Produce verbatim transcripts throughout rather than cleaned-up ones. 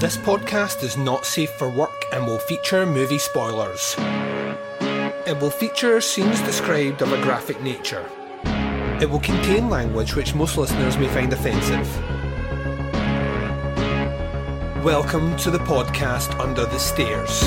This podcast is not safe for work and will feature movie spoilers. It will feature scenes described of a graphic nature. It will contain language which most listeners may find offensive. Welcome to the podcast Under the Stairs.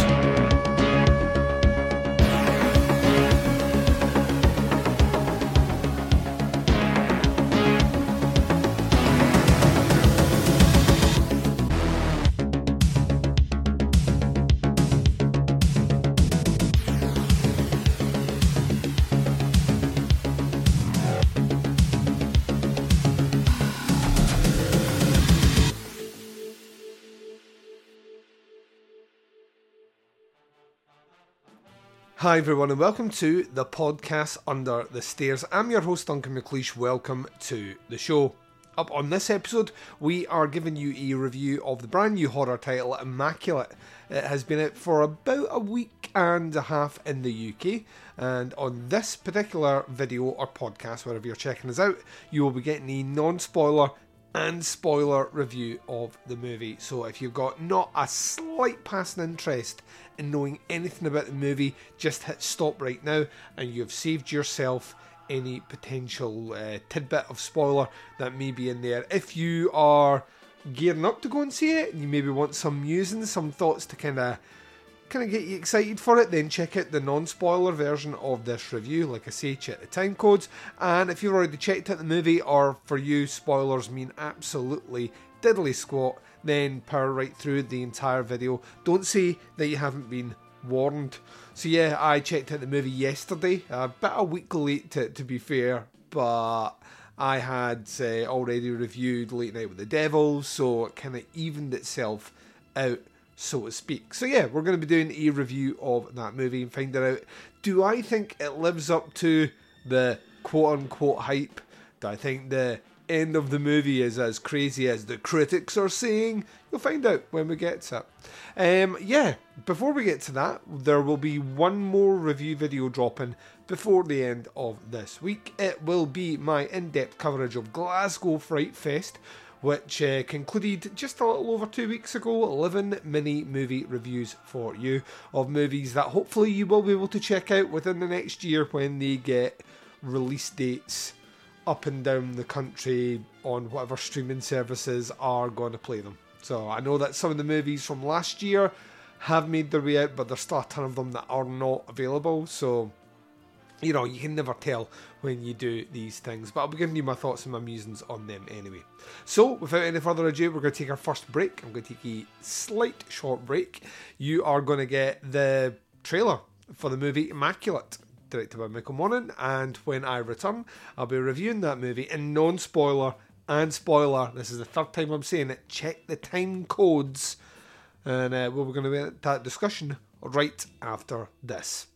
Hi everyone and welcome to the podcast Under the Stairs. I'm your host Duncan McLeish. Welcome to the show. Up on this episode, we are giving you a review of the brand new horror title Immaculate. It has been out for about a week and a half in the U K, and on this particular video or podcast, wherever you're checking us out, you will be getting a non-spoiler and spoiler review of the movie. So if you've got not a slight passing interest in knowing anything about the movie, just hit stop right now and you've saved yourself any potential uh, tidbit of spoiler that may be in there. If you are gearing up to go and see it and you maybe want some musings, some thoughts to kind of kind of get you excited for it, then check out the non-spoiler version of this review. Like I say, check the time codes, and if you've already checked out the movie, or for you spoilers mean absolutely diddly squat, then power right through the entire video. Don't say that you haven't been warned. So yeah, I checked out the movie yesterday, a bit a week late to, to be fair, but I had uh, already reviewed Late Night with the Devil, so it kind of evened itself out, so to speak. So yeah, we're going to be doing a review of that movie and finding out, do I think it lives up to the quote-unquote hype? Do I think the end of the movie is as crazy as the critics are saying? You'll find out when we get to it. Um, yeah, before we get to that, there will be one more review video dropping before the end of this week. It will be my in-depth coverage of Glasgow Fright Fest, which uh, concluded just a little over two weeks ago. eleven mini movie reviews for you of movies that hopefully you will be able to check out within the next year when they get release dates up and down the country on whatever streaming services are going to play them. So I know that some of the movies from last year have made their way out, but there's still a ton of them that are not available. So, you know, you can never tell when you do these things, but I'll be giving you my thoughts and my musings on them anyway. So, without any further ado, we're going to take our first break. I'm going to take a slight short break. You are going to get the trailer for the movie Immaculate, directed by Michael Monaghan, and when I return, I'll be reviewing that movie in non-spoiler and spoiler. This is the third time I'm saying it. Check the time codes, and uh, we're going to be at that discussion right after this.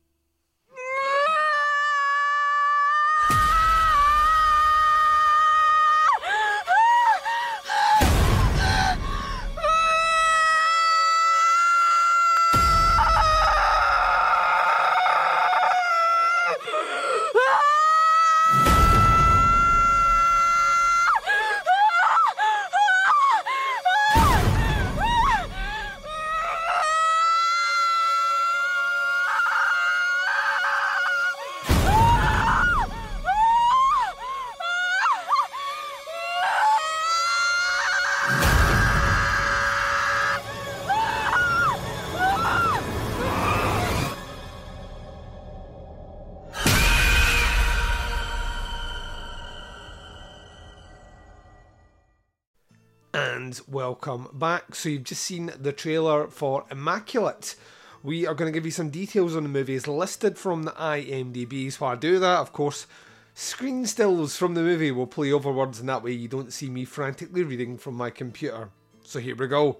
And welcome back. So you've just seen the trailer for Immaculate. We are going to give you some details on the movie as listed from the IMDb. So while I do that, of course, screen stills from the movie will play over words, and that way you don't see me frantically reading from my computer. So here we go.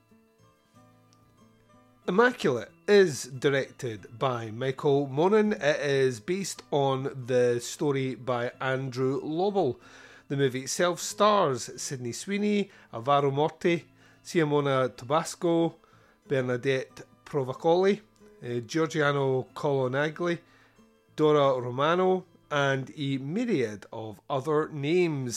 Immaculate is directed by Michael Monaghan. It is based on the story by Andrew Lobel. The movie itself stars Sydney Sweeney, Alvaro Morte, Simona Tabasco, Bernadette Provocoli, uh, Giorgiano Colonagli, Dora Romano, and a myriad of other names.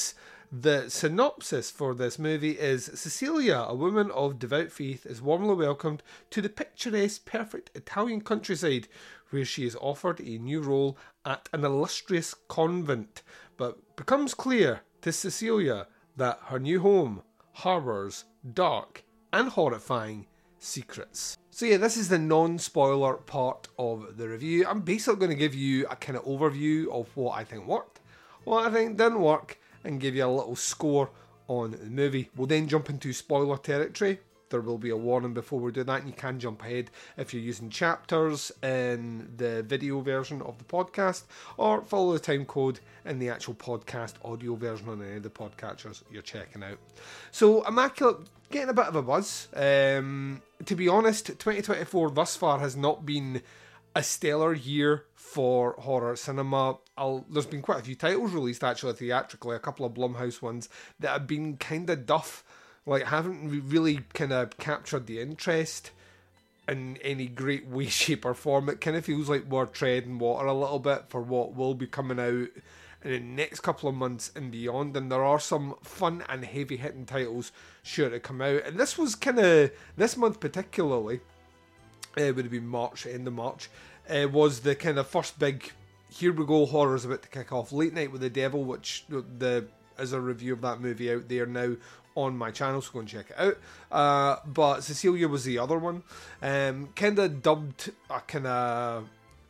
The synopsis for this movie is Cecilia, a woman of devout faith, is warmly welcomed to the picturesque, perfect Italian countryside, where she is offered a new role at an illustrious convent, but becomes clear to Cecilia that her new home harbours dark and horrifying secrets. So yeah, this is the non-spoiler part of the review. I'm basically going to give you a kind of overview of what I think worked, what I think didn't work, and give you a little score on the movie. We'll then jump into spoiler territory. There will be a warning before we do that, and you can jump ahead if you're using chapters in the video version of the podcast, or follow the time code in the actual podcast audio version on any of the podcatchers you're checking out. So, Immaculate, getting a bit of a buzz. Um, to be honest, twenty twenty-four thus far has not been a stellar year for horror cinema. I'll, there's been quite a few titles released actually theatrically, a couple of Blumhouse ones that have been kind of duff, like haven't really kind of captured the interest in any great way, shape or form. It kind of feels like we're treading water a little bit for what will be coming out in the next couple of months and beyond, and there are some fun and heavy hitting titles sure to come out, and this was kind of, this month particularly, it would have been March, end of March, uh, was the kind of first big, here we go, horror's about to kick off. Late Night with the Devil, which the is a review of that movie out there now on my channel, so go and check it out. Uh, but Cecilia was the other one. Um, kind of dubbed a kind of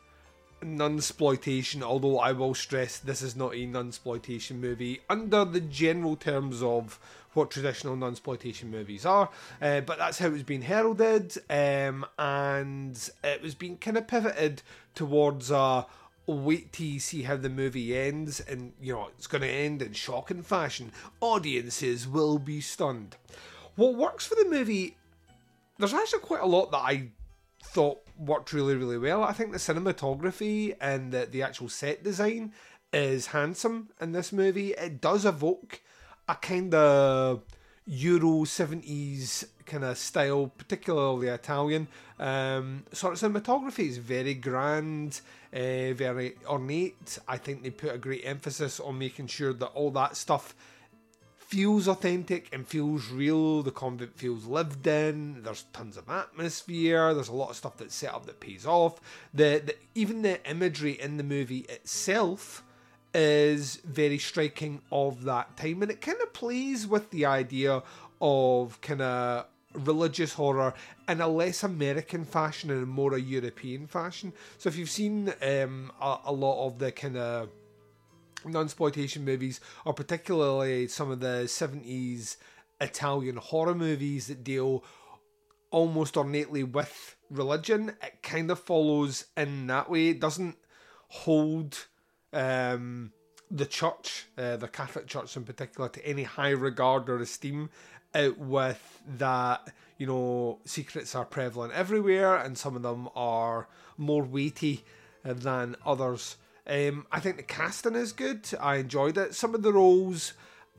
nunsploitation, although I will stress this is not a nunsploitation movie under the general terms of what traditional nunsploitation movies are, uh, but that's how it was being heralded, um, and it was being kind of pivoted towards a wait till you see how the movie ends, and you know it's going to end in shocking fashion. Audiences will be stunned. What works for the movie, there's actually quite a lot that I thought worked really, really well. I think the cinematography and the, the actual set design is handsome in this movie. It does evoke a kind of Euro seventies kind of style, particularly Italian. Um, sort of cinematography is very grand, uh, very ornate. I think they put a great emphasis on making sure that all that stuff feels authentic and feels real. The convent feels lived in. There's tons of atmosphere. There's a lot of stuff that's set up that pays off. The, the even the imagery in the movie itself is very striking of that time, and it kind of plays with the idea of kind of religious horror in a less American fashion and a more a European fashion. So if you've seen um, a, a lot of the kind of nunsploitation movies, or particularly some of the seventies Italian horror movies that deal almost ornately with religion, it kind of follows in that way. It doesn't hold um, the church, uh, the Catholic Church in particular, to any high regard or esteem, out with that, you know, secrets are prevalent everywhere and some of them are more weighty than others. Um, I think the casting is good. I enjoyed it. Some of the roles,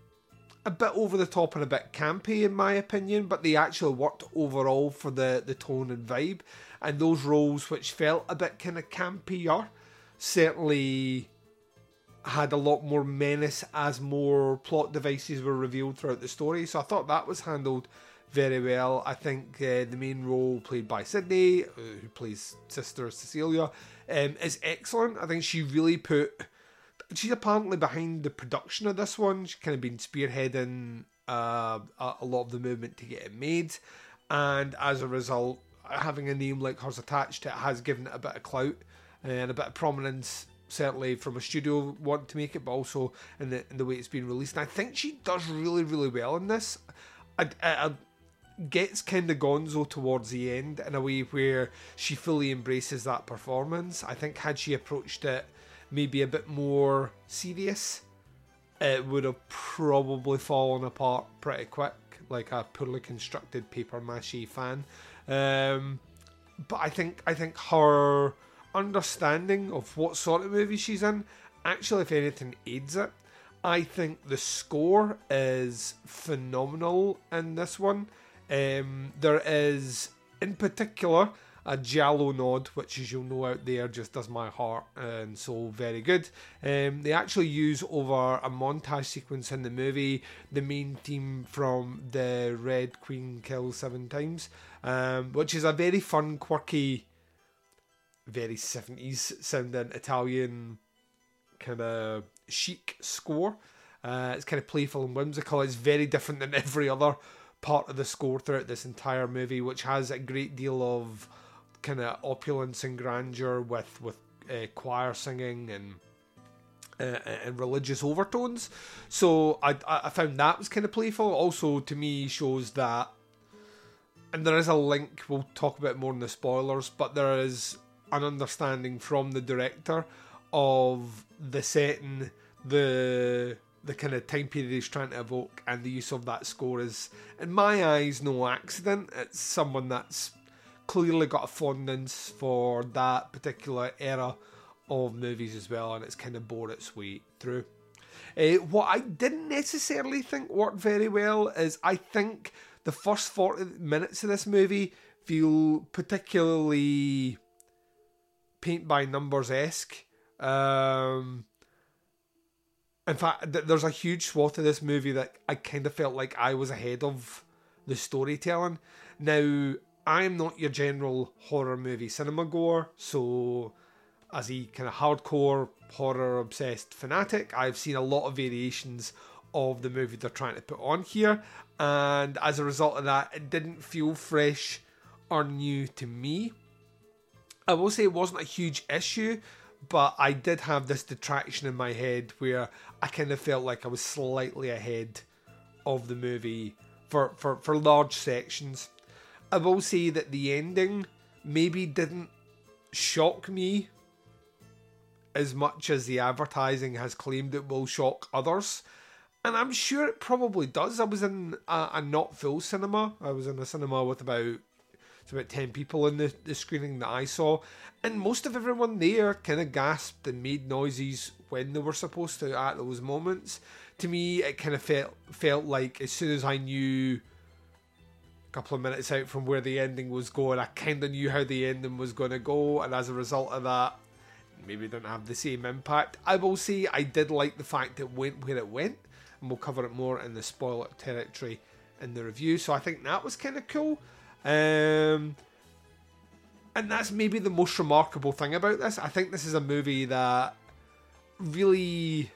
a bit over the top and a bit campy in my opinion, but they actually worked overall for the, the tone and vibe. And those roles which felt a bit kind of campier certainly had a lot more menace as more plot devices were revealed throughout the story. So I thought that was handled very well. I think uh, the main role played by Sydney, uh, who plays Sister Cecilia, um, is excellent. I think she really put... She's apparently behind the production of this one. She's kind of been spearheading uh, a, a lot of the movement to get it made. And as a result, having a name like hers attached to it has given it a bit of clout and a bit of prominence, certainly from a studio wanting to make it, but also in the in the way it's been released. And I think she does really, really well in this. I, I, I gets kind of gonzo towards the end in a way where she fully embraces that performance. I think had she approached it maybe a bit more serious, it would have probably fallen apart pretty quick, like a poorly constructed paper mache fan. Um, but I think I think her understanding of what sort of movie she's in actually, if anything, aids it. I think the score is phenomenal in this one. Um, there is, in particular, a giallo nod, which, as you'll know out there, just does my heart and soul very good. Um, they actually use over a montage sequence in the movie the main theme from the Red Queen Kills Seven Times, um, which is a very fun, quirky, very seventies sounding Italian kind of chic score. Uh, it's kind of playful and whimsical. It's very different than every other part of the score throughout this entire movie, which has a great deal of kind of opulence and grandeur with with uh, choir singing and uh, and religious overtones. So I I found that was kind of playful. Also, to me, shows that, and there is a link. We'll talk about it more in the spoilers, but there is an understanding from the director of the setting, the the kind of time period he's trying to evoke, and the use of that score is, in my eyes, no accident. It's someone that's clearly got a fondness for that particular era of movies as well, and it's kind of bore its way through. Uh, what I didn't necessarily think worked very well is I think the first forty minutes of this movie feel particularly paint by numbers-esque. Um... In fact, there's a huge swath of this movie that I kind of felt like I was ahead of the storytelling. Now, I'm not your general horror movie cinema goer, so as a kind of hardcore horror-obsessed fanatic, I've seen a lot of variations of the movie they're trying to put on here, and as a result of that, it didn't feel fresh or new to me. I will say it wasn't a huge issue, but I did have this detraction in my head where I kind of felt like I was slightly ahead of the movie for, for, for large sections. I will say that the ending maybe didn't shock me as much as the advertising has claimed it will shock others. And I'm sure it probably does. I was in a, a not full cinema. I was in a cinema with about... It's about ten people in the, the screening that I saw, and most of everyone there kind of gasped and made noises when they were supposed to at those moments. To me, it kind of felt felt like as soon as I knew a couple of minutes out from where the ending was going, I kind of knew how the ending was going to go, and as a result of that, maybe it didn't have the same impact. I will say I did like the fact it went where it went, and we'll cover it more in the spoiler territory in the review, so I think that was kind of cool. Um, and that's maybe the most remarkable thing about this. I think this is a movie that really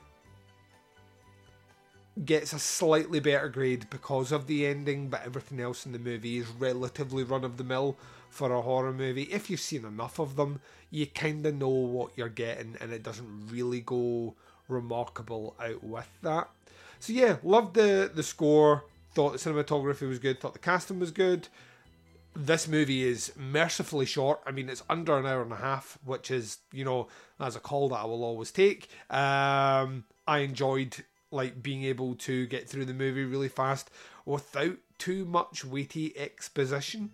gets a slightly better grade because of the ending, but everything else in the movie is relatively run-of-the-mill for a horror movie. If you've seen enough of them, you kind of know what you're getting, and it doesn't really go remarkable out with that. So yeah, loved the, the score, thought the cinematography was good, thought the casting was good. This movie is mercifully short. I mean, it's under an hour and a half, which is, you know, that's a call that I will always take. Um, I enjoyed, like, being able to get through the movie really fast without too much weighty exposition.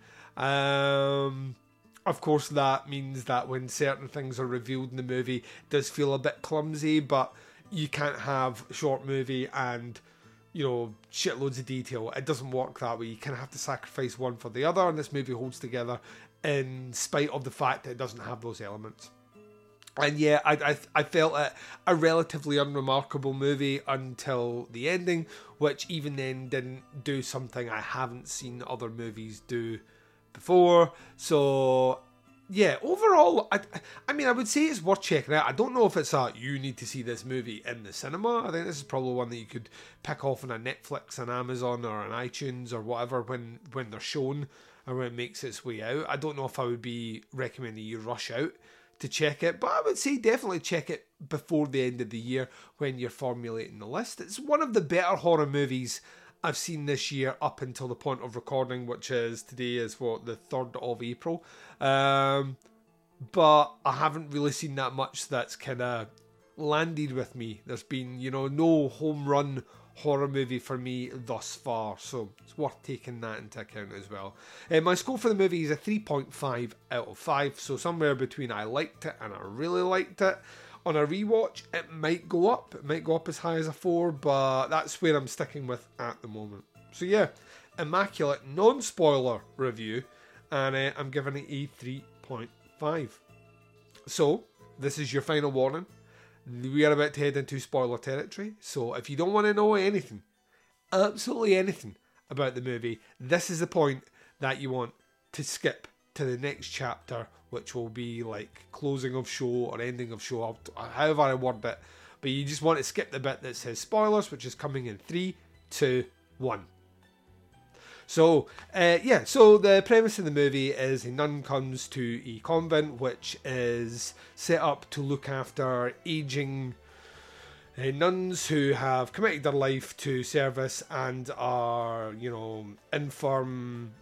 Um, of course, that means that when certain things are revealed in the movie, it does feel a bit clumsy, but you can't have a short movie and, you know, shitloads of detail. It doesn't work that way. You kind of have to sacrifice one for the other, and this movie holds together in spite of the fact that it doesn't have those elements. And yeah, I I, I felt it a relatively unremarkable movie until the ending, which even then didn't do something I haven't seen other movies do before. So yeah, overall, I, I mean, I would say it's worth checking out. I don't know if it's a, you need to see this movie in the cinema. I think this is probably one that you could pick off on a Netflix, an Amazon, or an iTunes, or whatever when, when they're shown, or when it makes its way out. I don't know if I would be recommending you rush out to check it, but I would say definitely check it before the end of the year when you're formulating the list. It's one of the better horror movies I've seen this year up until the point of recording, which is today is what, the third of April. Um, but I haven't really seen that much that's kind of landed with me. There's been, you know, no home run horror movie for me thus far, so it's worth taking that into account as well. Uh, my score for the movie is a three point five out of five, so somewhere between I liked it and I really liked it. On a rewatch, it might go up. It might go up as high as a four, but that's where I'm sticking with at the moment. So yeah, immaculate non-spoiler review and uh, I'm giving it a three point five. So, this is your final warning. We are about to head into spoiler territory, so if you don't want to know anything, absolutely anything about the movie, this is the point that you want to skip to the next chapter, which will be like closing of show or ending of show, however I word it. But you just want to skip the bit that says spoilers, which is coming in three, two, one. So, uh, yeah, so the premise of the movie is a nun comes to a convent which is set up to look after aging uh, nuns who have committed their life to service and are, you know, infirm,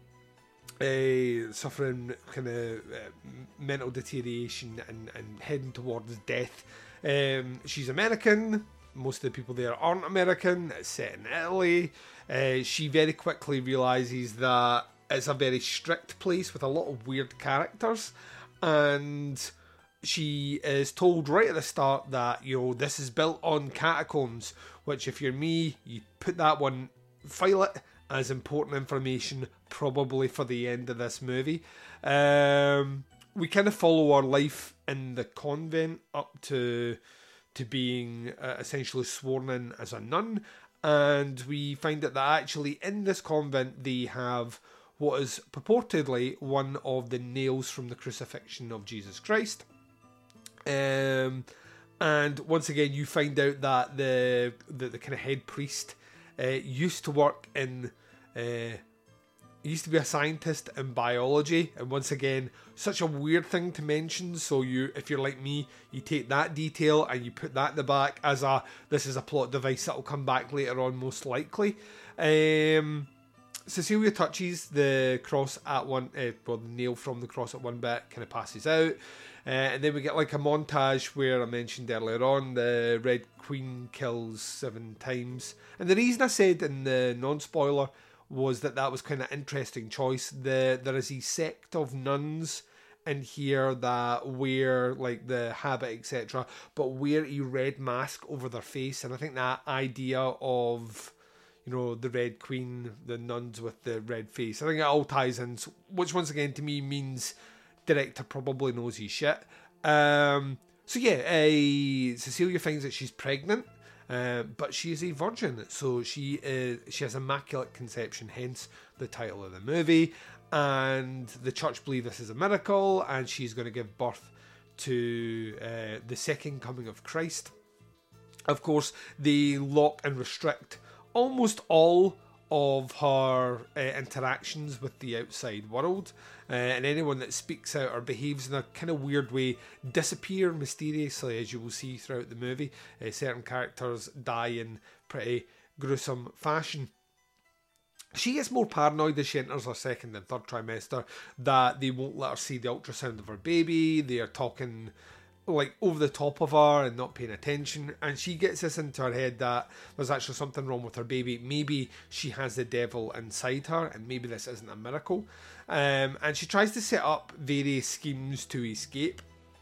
uh, suffering kind of uh, mental deterioration and, and heading towards death. Um, she's American. Most of the people there aren't American. It's set in Italy. Uh, she very quickly realises that it's a very strict place with a lot of weird characters, and she is told right at the start that, you know, this is built on catacombs, which if you're me, you put that one, file it as important information, probably for the end of this movie. Um, we kind of follow our life in the convent up to to being uh, essentially sworn in as a nun, and we find out that actually in this convent they have what is purportedly one of the nails from the crucifixion of Jesus Christ. Um, and once again, you find out that the the, the kind of head priest uh, used to work in, uh, used to be a scientist in biology, and once again, such a weird thing to mention. So you, if you're like me, you take that detail and you put that in the back as a, this is a plot device that will come back later on, most likely. Um, Cecilia touches the cross at one, uh, well, the nail from the cross at one bit, kind of passes out. Uh, and then we get like a montage where I mentioned earlier on, the Red Queen kills seven times. And the reason I said in the non-spoiler was that that was kind of interesting choice. The There is a sect of nuns in here that wear like the habit, et cetera, but wear a red mask over their face. And I think that idea of, you know, the Red Queen, the nuns with the red face, I think it all ties in, which once again to me means director probably knows his shit. Um, so yeah, uh, Cecilia finds that she's pregnant, uh, but she is a virgin, so she is she has immaculate conception, hence the title of the movie. And the church believe this is a miracle, and she's going to give birth to uh, the second coming of Christ. Of course, they lock and restrict almost all of her uh, interactions with the outside world, uh, and anyone that speaks out or behaves in a kind of weird way disappear mysteriously, as you will see throughout the movie. Uh, certain characters die in pretty gruesome fashion. She gets more paranoid as she enters her second and third trimester, that they won't let her see the ultrasound of her baby. They are talking like over the top of her and not paying attention, and she gets this into her head that there's actually something wrong with her baby. Maybe she has the devil inside her, and maybe this isn't a miracle. Um, and she tries to set up various schemes to escape.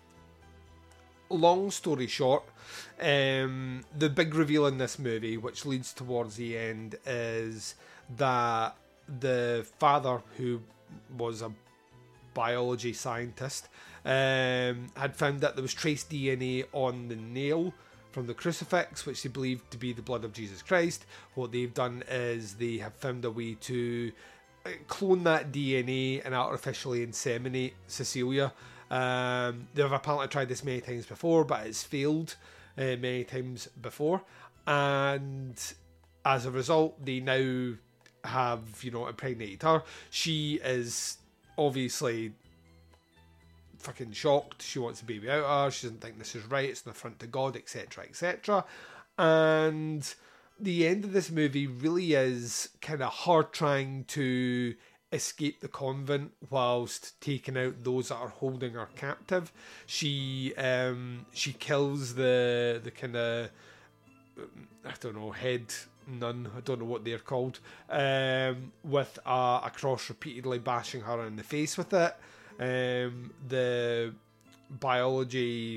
Long story short, um, the big reveal in this movie, which leads towards the end, is that the father, who was a biology scientist, um, had found that there was trace D N A on the nail from the crucifix, which they believed to be the blood of Jesus Christ. What they've done is they have found a way to clone that D N A and artificially inseminate Cecilia. Um, they've apparently tried this many times before, but it's failed uh, many times before, and as a result, they now have, you know, impregnated her. She is obviously fucking shocked. She wants the baby out of her. She doesn't think this is right. It's an affront to God, et cetera, et cetera. And the end of this movie really is kind of her trying to escape the convent whilst taking out those that are holding her captive. She um, she kills the the kind of, I don't know, head nun, I don't know what they're called, um, with a, a cross, repeatedly bashing her in the face with it. Um, the biology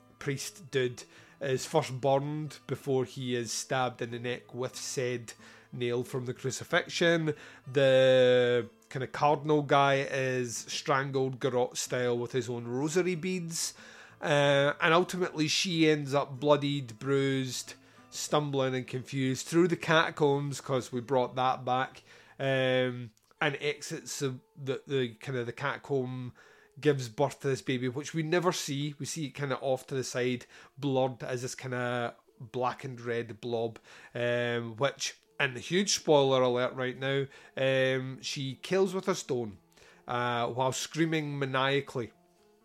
priest dude is first burned before he is stabbed in the neck with said nailed from the crucifixion. The kind of cardinal guy is strangled garrote style with his own rosary beads. Uh, and ultimately she ends up bloodied, bruised, stumbling and confused through the catacombs, because we brought that back, um, and exits the, the, the kind of the catacomb, gives birth to this baby, which we never see. We see it kind of off to the side, blurred as this kind of black and red blob, um, which, and a huge spoiler alert right now, um, she kills with a stone uh, while screaming maniacally.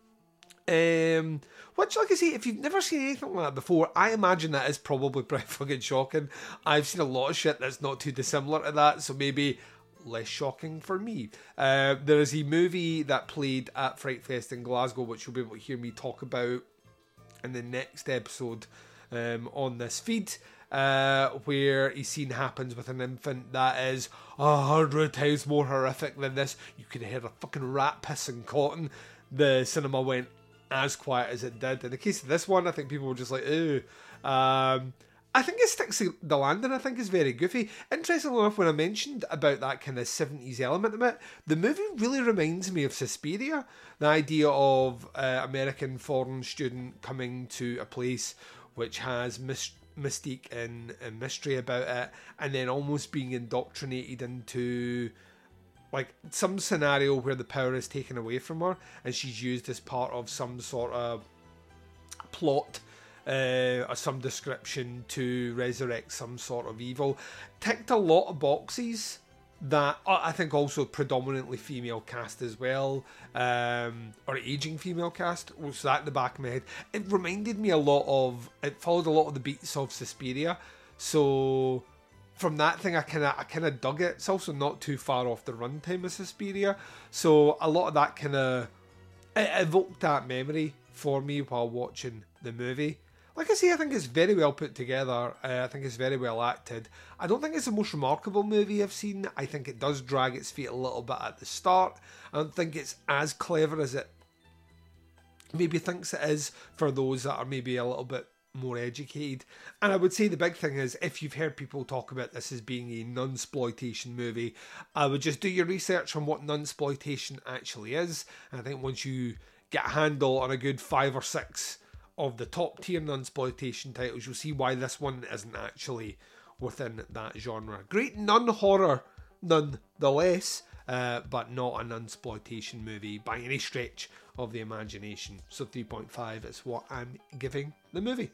Um, which, like I say, if you've never seen anything like that before, I imagine that is probably pretty fucking shocking. I've seen a lot of shit that's not too dissimilar to that, so maybe less shocking for me. Uh, there is a movie that played at Fright Fest in Glasgow, which you'll be able to hear me talk about in the next episode um, on this feed, uh, where a scene happens with an infant that is a hundred times more horrific than this. You could hear a fucking rat pissing cotton. The cinema went as quiet as it did. In the case of this one, I think people were just like, ew. Um, I think it sticks to the landing. I think it's very goofy. Interestingly enough, when I mentioned about that kind of seventies element of it, the movie really reminds me of Suspiria. The idea of an American foreign student coming to a place which has mis- mystique and, and mystery about it, and then almost being indoctrinated into like some scenario where the power is taken away from her and she's used as part of some sort of plot uh, or some description to resurrect some sort of evil. Ticked a lot of boxes that uh, I think also predominantly female cast as well, um, or aging female cast. So that in the back of my head. It reminded me a lot of, it followed a lot of the beats of Suspiria. So from that thing, I kind of I kind of dug it. It's also not too far off the runtime of Suspiria, so a lot of that kind of it evoked that memory for me while watching the movie. Like I say, I think it's very well put together. Uh, I think it's very well acted. I don't think it's the most remarkable movie I've seen. I think it does drag its feet a little bit at the start. I don't think it's as clever as it maybe thinks it is for those that are maybe a little bit more educated. And I would say the big thing is, if you've heard people talk about this as being a nunsploitation movie, I would just do your research on what nunsploitation actually is. And I think once you get a handle on a good five or six of the top tier nunsploitation titles, you'll see why this one isn't actually within that genre. Great nun horror nonetheless, uh, but not a nunsploitation movie by any stretch of the imagination. So three point five is what I'm giving the movie.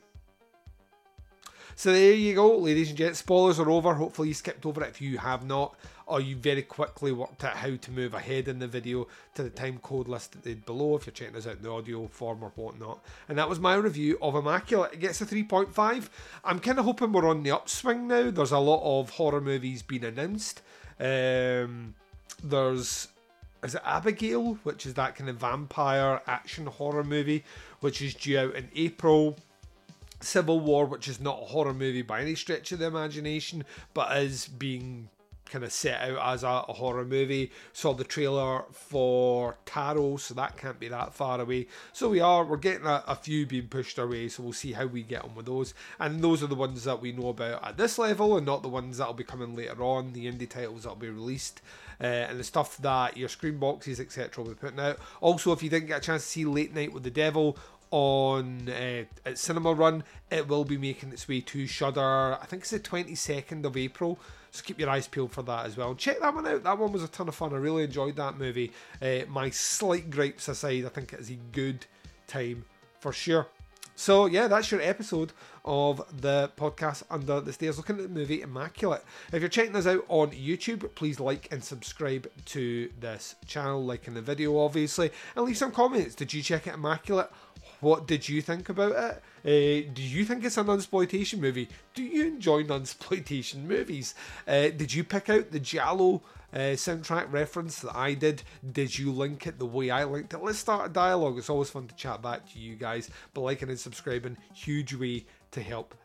So there you go, ladies and gents. Spoilers are over. Hopefully you skipped over it if you have not, or you very quickly worked out how to move ahead in the video to the time code listed below if you're checking us out in the audio form or whatnot. And that was my review of Immaculate. It gets a three point five. I'm kind of hoping we're on the upswing now. There's a lot of horror movies being announced. Um, there's... Is it Abigail, which is that kind of vampire action horror movie, which is due out in April. Civil War, which is not a horror movie by any stretch of the imagination, but is being kind of set out as a, a horror movie. Saw the trailer for Taro, so that can't be that far away. So we are, we're getting a, a few being pushed our way, so we'll see how we get on with those. And those are the ones that we know about at this level, and not the ones that'll be coming later on, the indie titles that'll be released. Uh, and the stuff that your screen boxes, et cetera will be putting out. Also, if you didn't get a chance to see Late Night with the Devil on uh, at Cinema Run, it will be making its way to Shudder. I think it's the twenty-second of April, so keep your eyes peeled for that as well. And check that one out. That one was a ton of fun. I really enjoyed that movie. Uh, my slight gripes aside, I think it is a good time for sure. So yeah, that's your episode of the podcast Under the Stairs, looking at the movie Immaculate. If you're checking us out on YouTube, please like and subscribe to this channel, liking the video obviously, and leave some comments. Did you check out Immaculate? What did you think about it? Uh, do you think it's a nunsploitation movie? Do you enjoy nunsploitation movies? Uh, did you pick out the Giallo uh, soundtrack reference that I did? Did you link it the way I linked it? Let's start a dialogue. It's always fun to chat back to you guys. But liking and subscribing, huge way to help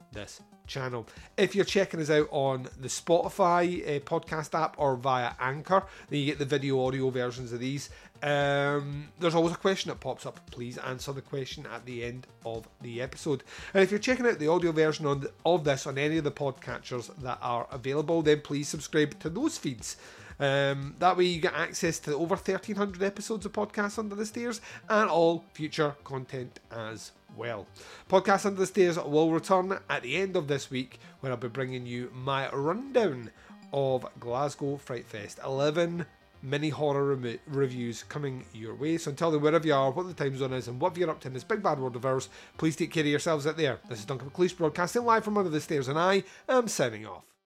this channel. If you're checking us out on the Spotify uh, podcast app or via Anchor, then you get the video audio versions of these. Um, there's always a question that pops up. Please answer the question at the end of the episode. And if you're checking out the audio version on the, of this on any of the podcatchers that are available, then please subscribe to those feeds. Um, that way you get access to over thirteen hundred episodes of Podcasts Under the Stairs and all future content as well. Podcasts Under the Stairs will return at the end of this week, when I'll be bringing you my rundown of Glasgow Fright Fest. eleven mini horror rem- reviews coming your way. So until then, wherever you are, what the time zone is, and what you're up to in this big bad world of ours, please take care of yourselves out there. This is Duncan McLeish broadcasting live from Under the Stairs, and I am signing off.